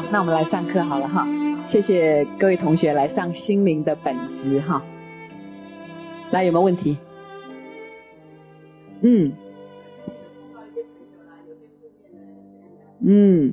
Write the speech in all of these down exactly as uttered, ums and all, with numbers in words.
那我们来上课好了哈。谢谢各位同学来上心灵的本质哈。来，有没有问题？嗯嗯，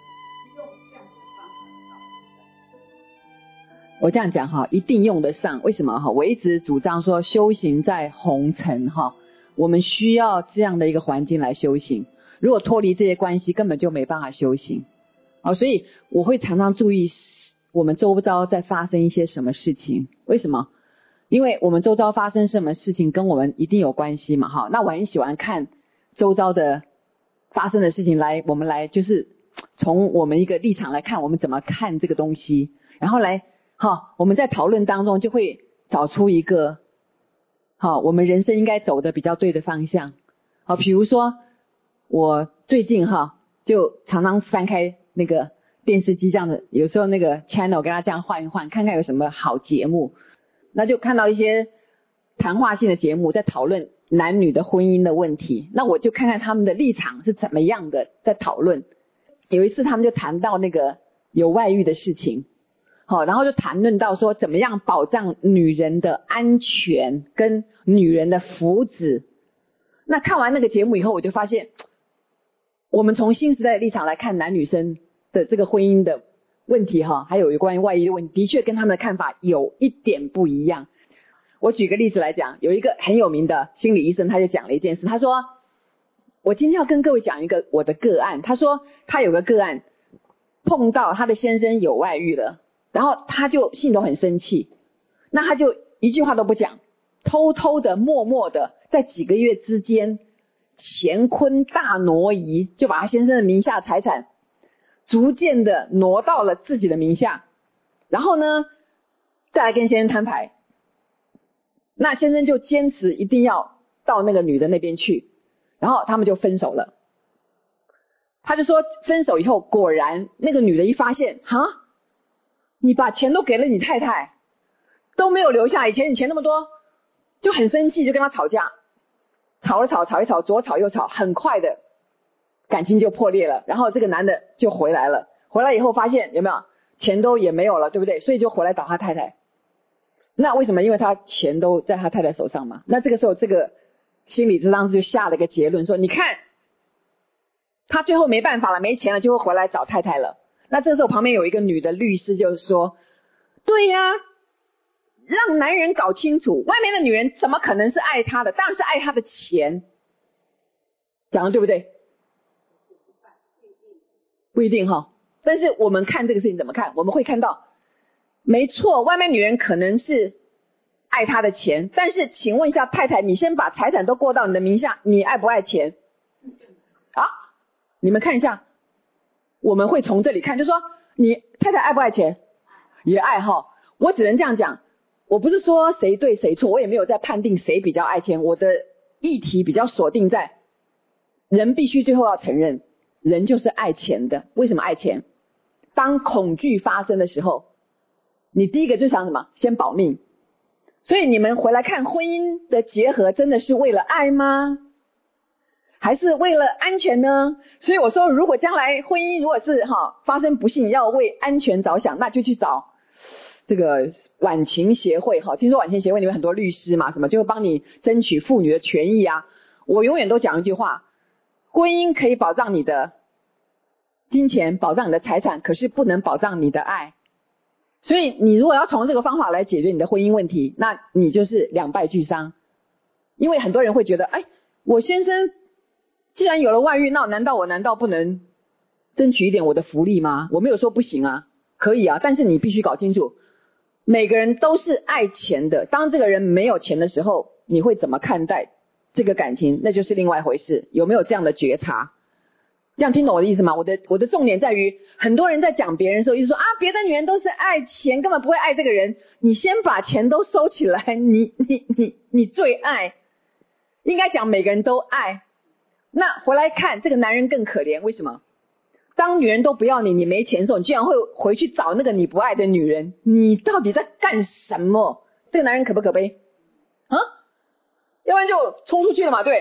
我这样讲哈，一定用得上。为什么哈？我一直主张说修行在红尘哈，我们需要这样的一个环境来修行。如果脱离这些关系，根本就没办法修行。好，所以我会常常注意我们周遭在发生一些什么事情。为什么？因为我们周遭发生什么事情跟我们一定有关系嘛哈。那我很喜欢看周遭的发生的事情来，我们来就是从我们一个立场来看，我们怎么看这个东西，然后来哈，我们在讨论当中就会找出一个好我们人生应该走的比较对的方向。好，比如说我最近哈就常常翻开那个电视机这样的，有时候那个 channel 跟他这样换一换，看看有什么好节目，那就看到一些谈话性的节目在讨论男女的婚姻的问题，那我就看看他们的立场是怎么样的在讨论。有一次他们就谈到那个有外遇的事情，好，然后就谈论到说怎么样保障女人的安全跟女人的福祉。那看完那个节目以后，我就发现我们从新时代的立场来看男女生的这个婚姻的问题哈，还有关于外遇的问题，的确跟他们的看法有一点不一样。我举个例子来讲，有一个很有名的心理医生，他就讲了一件事，他说我今天要跟各位讲一个我的个案。他说他有个个案碰到他的先生有外遇了，然后他就心里都很生气，那他就一句话都不讲，偷偷的默默的在几个月之间乾坤大挪移，就把他先生的名下财产逐渐的挪到了自己的名下，然后呢再来跟先生摊牌。那先生就坚持一定要到那个女的那边去，然后他们就分手了。他就说分手以后，果然那个女的一发现，哈，你把钱都给了你太太，都没有留下，以前你钱那么多，就很生气，就跟他吵架，吵了吵，吵一吵，左吵右吵，很快的感情就破裂了。然后这个男的就回来了，回来以后发现有没有钱都也没有了，对不对？所以就回来找他太太。那为什么？因为他钱都在他太太手上嘛。那这个时候这个心理咨商师就下了个结论说，你看他最后没办法了，没钱了，就会回来找太太了。那这时候旁边有一个女的律师就说，对呀，让男人搞清楚，外面的女人怎么可能是爱他的，当然是爱他的钱。讲的对不对？不一定哈。但是我们看这个事情怎么看？我们会看到没错，外面女人可能是爱他的钱，但是请问一下太太，你先把财产都过到你的名下，你爱不爱钱啊？你们看一下，我们会从这里看，就说你太太爱不爱钱？也爱哈。我只能这样讲，我不是说谁对谁错，我也没有在判定谁比较爱钱，我的议题比较锁定在人必须最后要承认，人就是爱钱的。为什么爱钱？当恐惧发生的时候，你第一个就想什么？先保命。所以你们回来看婚姻的结合，真的是为了爱吗？还是为了安全呢？所以我说，如果将来婚姻如果是哈发生不幸，要为安全着想，那就去找这个晚晴协会哈。听说晚晴协会里面很多律师嘛，什么就会帮你争取妇女的权益啊。我永远都讲一句话，婚姻可以保障你的金钱，保障你的财产，可是不能保障你的爱。所以你如果要从这个方法来解决你的婚姻问题，那你就是两败俱伤。因为很多人会觉得，哎，我先生既然有了外遇，那难道我难道不能争取一点我的福利吗？我没有说不行啊，可以啊，但是你必须搞清楚，每个人都是爱钱的。当这个人没有钱的时候，你会怎么看待这个感情，那就是另外一回事。有没有这样的觉察？这样听懂我的意思吗？我的我的重点在于，很多人在讲别人的时候，一直说啊，别的女人都是爱钱，根本不会爱这个人。你先把钱都收起来，你你你你最爱。应该讲每个人都爱。那回来看这个男人更可怜，为什么？当女人都不要你，你没钱的时候，你居然会回去找那个你不爱的女人，你到底在干什么？这个男人可不可悲啊？要不然就冲出去了嘛，对。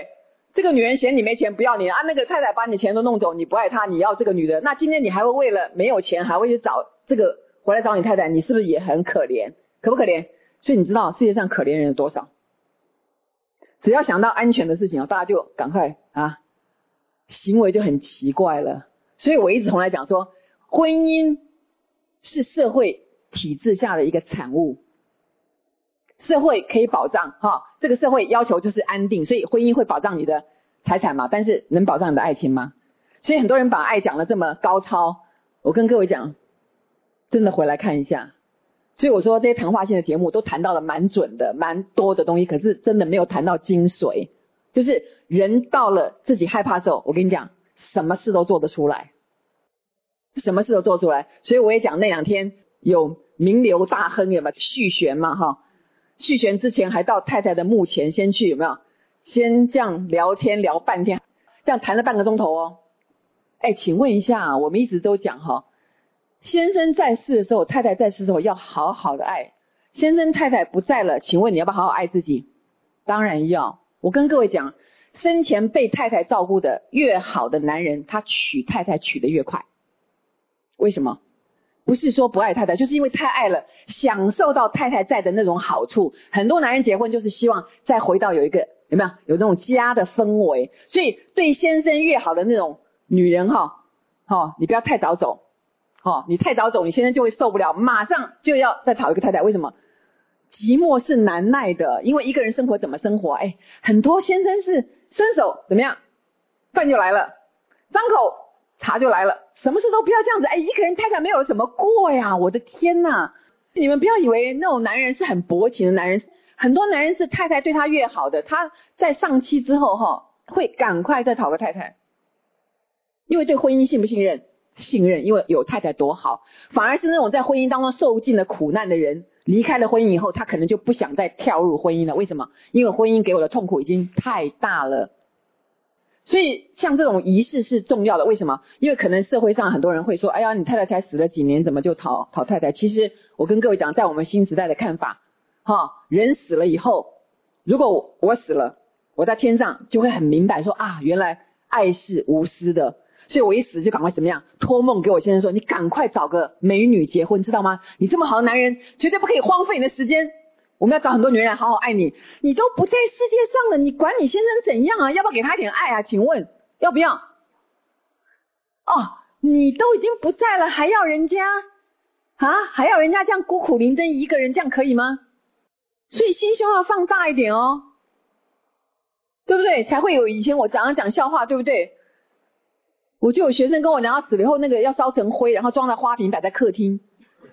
这个女人嫌你没钱不要你啊，那个太太把你钱都弄走，你不爱她，你要这个女的，那今天你还会为了没有钱还会去找这个回来找你太太，你是不是也很可怜？可不可怜？所以你知道世界上可怜人有多少？只要想到安全的事情，大家就赶快啊，行为就很奇怪了。所以我一直从来讲说，婚姻是社会体制下的一个产物，社会可以保障哈，这个社会要求就是安定，所以婚姻会保障你的财产嘛，但是能保障你的爱情吗？所以很多人把爱讲得这么高超，我跟各位讲，真的回来看一下。所以我说这些谈话性的节目都谈到了蛮准的，蛮多的东西，可是真的没有谈到精髓。就是人到了自己害怕的时候，我跟你讲，什么事都做得出来，什么事都做出来。所以我也讲那两天有名流大亨有没有续弦嘛哈？续弦之前还到太太的墓前先去有没有？先这样聊天聊半天，这样谈了半个钟头哦。哎，请问一下，我们一直都讲哈。先生在世的时候，太太在世的时候要好好的爱。先生太太不在了，请问你要不要好好爱自己？当然要。我跟各位讲，生前被太太照顾的越好的男人，他娶太太娶得越快。为什么？不是说不爱太太，就是因为太爱了，享受到太太在的那种好处。很多男人结婚就是希望再回到有一个有没有有那种家的氛围，所以对先生越好的那种女人哈，哦，你不要太早走。哦，你太早走，你先生就会受不了，马上就要再讨一个太太。为什么？寂寞是难耐的，因为一个人生活怎么生活？哎，很多先生是伸手怎么样，饭就来了，张口茶就来了，什么事都不要这样子。哎，一个人太太没有什么过呀，我的天哪！你们不要以为那种男人是很薄情的男人，很多男人是太太对他越好的，他在上妻之后哈，会赶快再讨个太太，因为对婚姻信不信任？信任，因为有太太多好。反而是那种在婚姻当中受尽了苦难的人，离开了婚姻以后，他可能就不想再跳入婚姻了。为什么？因为婚姻给我的痛苦已经太大了。所以像这种仪式是重要的。为什么？因为可能社会上很多人会说，哎呀，你太太才死了几年，怎么就讨讨太太？其实我跟各位讲，在我们新时代的看法哈，人死了以后，如果我死了，我在天上就会很明白说啊，原来爱是无私的。所以我一死就赶快怎么样，托梦给我先生说，你赶快找个美女结婚，知道吗？你这么好的男人，绝对不可以荒废你的时间。我们要找很多女人来好好爱你，你都不在世界上了，你管你先生怎样啊？要不要给他一点爱啊？请问要不要？哦，你都已经不在了，还要人家啊？还要人家这样孤苦伶仃一个人，这样可以吗？所以心胸要放大一点哦，对不对？才会有以前我常常讲笑话，对不对？我就有学生跟我讲，他死了以后那个要烧成灰，然后装在花瓶摆在客厅，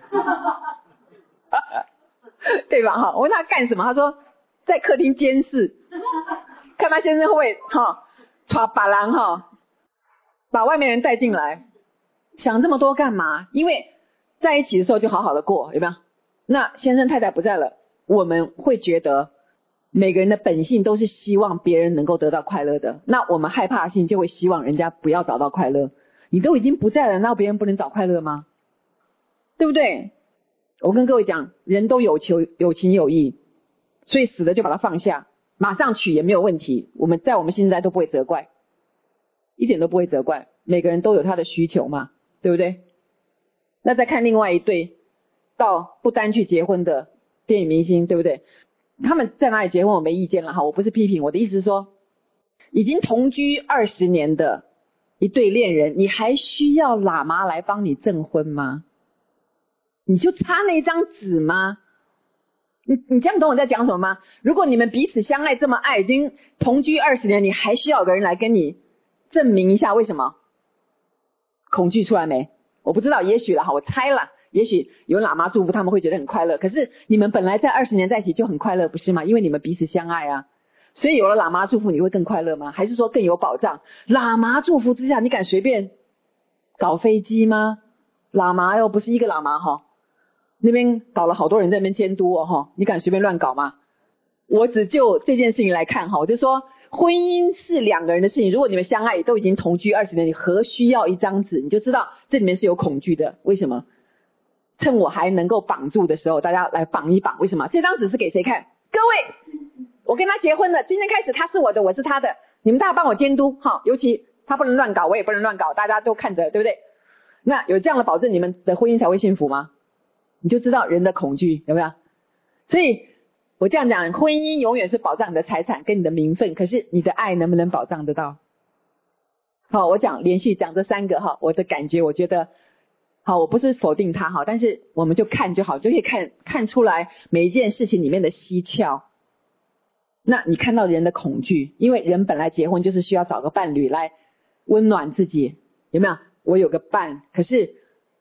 对吧？哈，我问他干什么，他说在客厅监视，看他先生会不会哈，抓把狼哈，把外面人带进来。想这么多干嘛？因为在一起的时候就好好的过，有没有？那先生太太不在了，我们会觉得每个人的本性都是希望别人能够得到快乐的，那我们害怕性就会希望人家不要找到快乐。你都已经不在了，那别人不能找快乐吗？对不对？我跟各位讲，人都有求有情有义，所以死了就把它放下，马上娶也没有问题。我们在我们现在都不会责怪，一点都不会责怪，每个人都有他的需求嘛，对不对？那再看另外一对到不单去结婚的电影明星，对不对？他们在哪里结婚我没意见了哈，我不是批评，我的意思是说，已经同居二十年的一对恋人，你还需要喇嘛来帮你证婚吗？你就差那张纸吗？你你这样懂我在讲什么吗？如果你们彼此相爱这么爱，已经同居二十年，你还需要有个人来跟你证明一下？为什么？恐惧出来没？我不知道，也许啦，我猜啦，也许有喇嘛祝福他们会觉得很快乐，可是你们本来在二十年在一起就很快乐，不是吗？因为你们彼此相爱啊，所以有了喇嘛祝福你会更快乐吗？还是说更有保障？喇嘛祝福之下你敢随便搞飞机吗？喇嘛又不是一个喇嘛哈，那边搞了好多人在那边监督哦哈，你敢随便乱搞吗？我只就这件事情来看哈，我就说婚姻是两个人的事情，如果你们相爱都已经同居二十年，你何需要一张纸？你就知道这里面是有恐惧的。为什么？趁我还能够绑住的时候，大家来绑一绑。为什么？这张纸是给谁看？各位，我跟他结婚了，今天开始他是我的，我是他的， 你们大家帮我监督哈，尤其他不能乱搞，我也不能乱搞，大家都看着，对不对？那有这样的保证，你们的婚姻才会幸福吗？你就知道人的恐惧有没有？所以我这样讲，婚姻永远是保障你的财产跟你的名分，可是你的爱能不能保障得到？好，我讲连续讲这三个哈，我的感觉我觉得好，我不是否定它哈，但是我们就看就好，就可以看看出来每一件事情里面的蹊跷。那你看到人的恐惧，因为人本来结婚就是需要找个伴侣来温暖自己，有没有？我有个伴，可是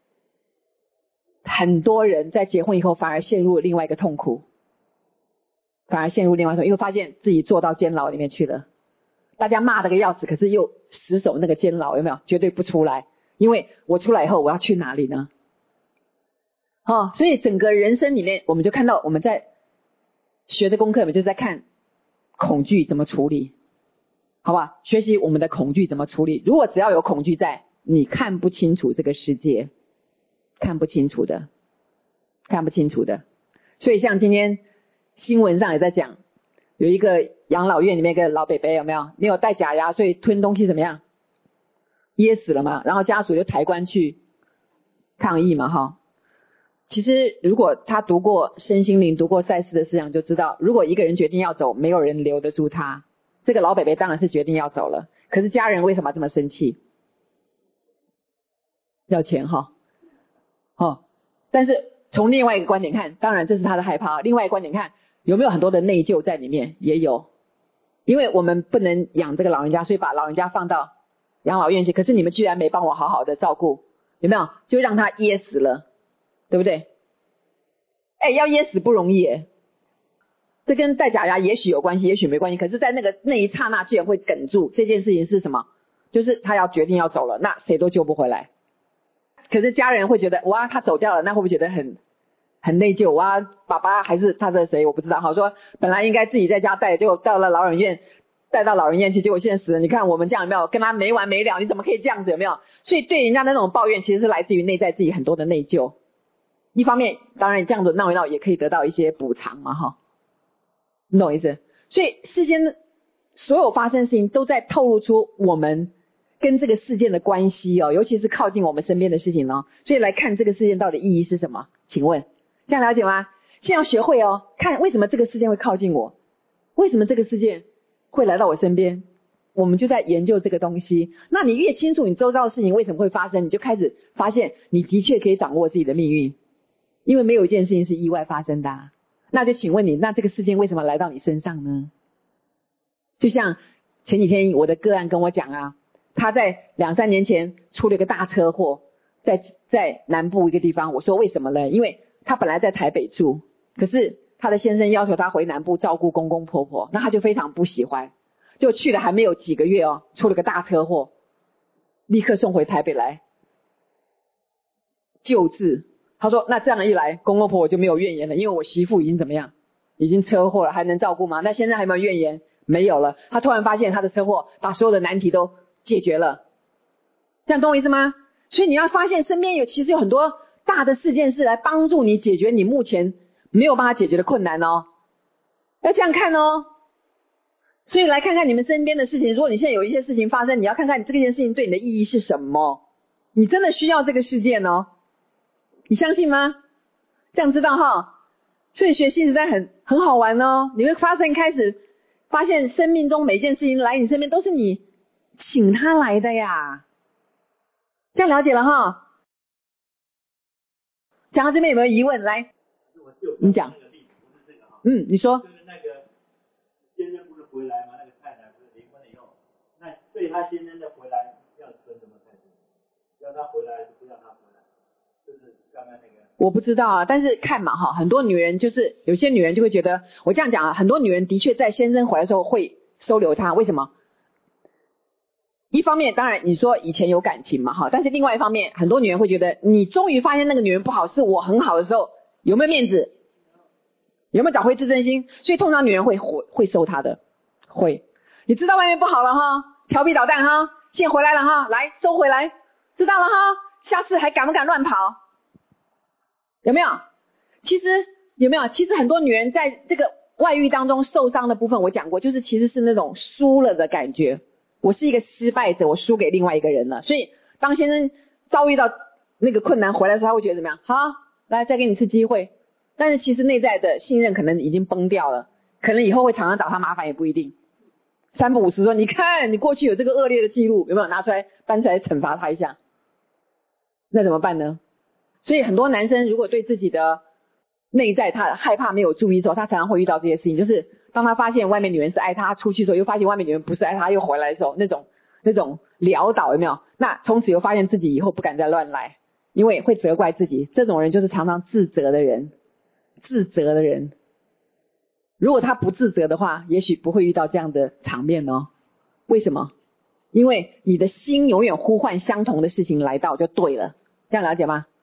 很多人在结婚以后反而陷入另外一个痛苦，反而陷入另外一个痛苦，因为发现自己坐到监牢里面去了。大家骂得个要死，可是又死守那个监牢，有没有？绝对不出来，因为我出来以后我要去哪里呢？哦，所以整个人生里面，我们就看到我们在学的功课，我们就在看恐惧怎么处理，好吧？学习我们的恐惧怎么处理。如果只要有恐惧在，你看不清楚这个世界，看不清楚的，看不清楚的。所以像今天新闻上也在讲，有一个养老院里面一个老伯伯有没有没有戴假牙，所以吞东西怎么样，噎死了嘛，然后家属就抬棺去抗议嘛哈。其实如果他读过身心灵，读过赛斯的思想，就知道如果一个人决定要走，没有人留得住他。这个老伯伯当然是决定要走了，可是家人为什么这么生气？要钱哈，哦，但是从另外一个观点看，当然这是他的害怕。另外一个观点看，有没有很多的内疚在里面？也有，因为我们不能养这个老人家，所以把老人家放到养老院去。可是你们居然没帮我好好的照顾，有没有？就让他噎死了，对不对？哎，要噎死不容易耶。这跟戴假牙也许有关系，也许没关系。可是，在那个那一刹那，居然会哽住。这件事情是什么？就是他要决定要走了，那谁都救不回来。可是家人会觉得，哇，他走掉了，那会不会觉得很很内疚？哇，爸爸还是他的谁我不知道。好说本来应该自己在家带，结果到了老人院，带到老人院去，结果现在死了。你看我们这样有没有跟他没完没了？你怎么可以这样子？有没有？所以对人家那种抱怨，其实是来自于内在自己很多的内疚。一方面，当然这样子闹一闹也可以得到一些补偿嘛，哈，你懂我意思？所以世间所有发生的事情都在透露出我们跟这个事件的关系哦，尤其是靠近我们身边的事情哦。所以来看这个事件到底意义是什么？请问这样了解吗？先要学会哦，看为什么这个事件会靠近我，为什么这个事件会来到我身边，我们就在研究这个东西。那你越清楚你周遭的事情为什么会发生，你就开始发现你的确可以掌握自己的命运，因为没有一件事情是意外发生的啊。那就请问你，那这个事件为什么来到你身上呢？就像前几天我的个案跟我讲啊，他在两三年前出了一个大车祸，在在南部一个地方。我说为什么呢？因为他本来在台北住，可是他的先生要求他回南部照顾公公婆婆，那他就非常不喜欢，就去了还没有几个月哦，出了个大车祸，立刻送回台北来救治。他说那这样一来，公公婆婆就没有怨言了，因为我媳妇已经怎么样，已经车祸了，还能照顾吗？那现在还有没有怨言？没有了。他突然发现他的车祸把所有的难题都解决了，这样懂我意思吗？所以你要发现身边有其实有很多大的事件是来帮助你解决你目前没有办法解决的困难哦，要这样看哦。所以来看看你们身边的事情，如果你现在有一些事情发生，你要看看这件事情对你的意义是什么，你真的需要这个事件哦，你相信吗？这样知道哈。所以学新时代很很好玩哦，你会发现开始发现生命中每件事情来你身边都是你请他来的呀，这样了解了哈。讲到这边有没有疑问？来，你讲。嗯，你说。 就是那个先生不是回来吗？那个太太不是离婚了以后，那对他先生的回来要存什么态度？要他回来还是不要他回来？就是刚刚那个。 我不知道啊，但是看嘛哈，很多女人就是有些女人就会觉得，我这样讲啊，很多女人的确在先生回来的时候会收留他，为什么？一方面当然你说以前有感情嘛哈，但是另外一方面很多女人会觉得，你终于发现那个女人不好，是我很好的时候，有没有面子？有没有找回自尊心？所以通常女人会会会收他的，会。你知道外面不好了哈，调皮捣蛋哈，现在回来了哈，来收回来，知道了哈，下次还敢不敢乱跑？有没有？其实有没有？其实很多女人在这个外遇当中受伤的部分我讲过，就是其实是那种输了的感觉，我是一个失败者，我输给另外一个人了。所以当先生遭遇到那个困难回来的时候，他会觉得怎么样？好，来再给你一次机会。但是其实内在的信任可能已经崩掉了，可能以后会常常找他麻烦也不一定。三不五时说，你看你过去有这个恶劣的记录，有没有拿出来搬出来惩罚他一下？那怎么办呢？所以很多男生如果对自己的内在他害怕没有注意的时候，他常常会遇到这些事情，就是当他发现外面女人是爱他，出去的时候又发现外面女人不是爱他，又回来的时候，那种那种潦倒，有没有？那从此又发现自己以后不敢再乱来，因为会责怪自己。这种人就是常常自责的人，自责的人。如果他不自责的话，也许不会遇到这样的场面哦。为什么？因为你的心永远呼唤相同的事情来到就对了，这样了解吗？